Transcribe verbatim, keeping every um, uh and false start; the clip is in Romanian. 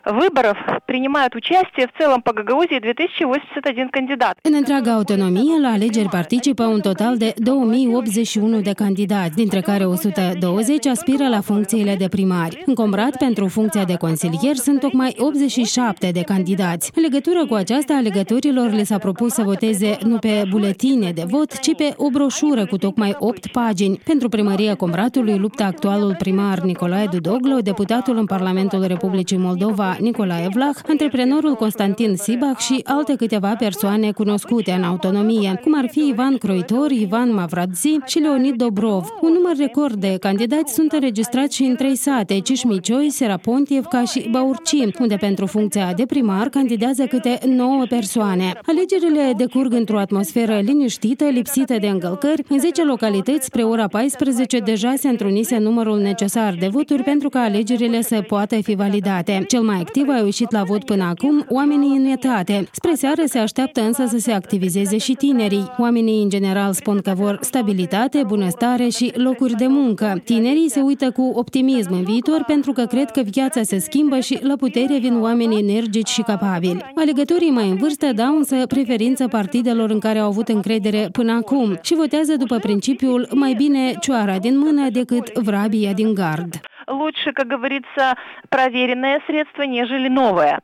выборов принимают участие в целом по Гагаузии две тысячи восемьдесят один кандидат. În întreaga autonomie, la alegeri participă un total de două mii optzeci și unu de candidați, dintre care o sută douăzeci aspiră la funcțiile de primari. În Comrat, pentru funcția de consilier, sunt tocmai optzeci și șapte de candidați. În legătură cu aceasta, alegătorilor le s-a propus să voteze nu pe buletine de vot, ci pe o broșură cu tocmai opt pagini. Pentru primăria Comratului luptă actualul primar Nicolae Dudoglu, deputatul în Parlamentul Republicii Moldova Nicolae Vlah, antreprenorul Constantin Sibach și alte câteva persoane cunoscute în autonomie, cum ar fi Ivan Croitor, Ivan Mavradzi și Leonid Dobrov. Un număr record de candidați sunt înregistrați și în trei sate, Cișmicioi, Serapontievca și Baurci, unde pentru funcția de primar candidează câte nouă persoane. Alegerile decurg într-o atmosferă liniștită, lipsită de încălcări. În zece localități, spre ora paisprezece, deja se întrunise numărul necesar de voturi pentru ca alegerile să poată fi validate. Cel mai activ au ieșit la vot până acum oamenii în etate. Spre seară se așteaptă însă să se activizeze și tinerii. Oamenii în general spun că vor stabilitate, bunăstare și locuri de muncă. Tinerii se uită cu optimism în viitor pentru că cred că viața se schimbă și la putere vin oameni energici și capabili. Alegătorii mai în vârstă dau însă preferință partidelor în care au avut încredere până acum și votează după principiul mai bine cioara din mână decât vrabia din gard. Лучше, как говорится, проверенное средство, нежели новое.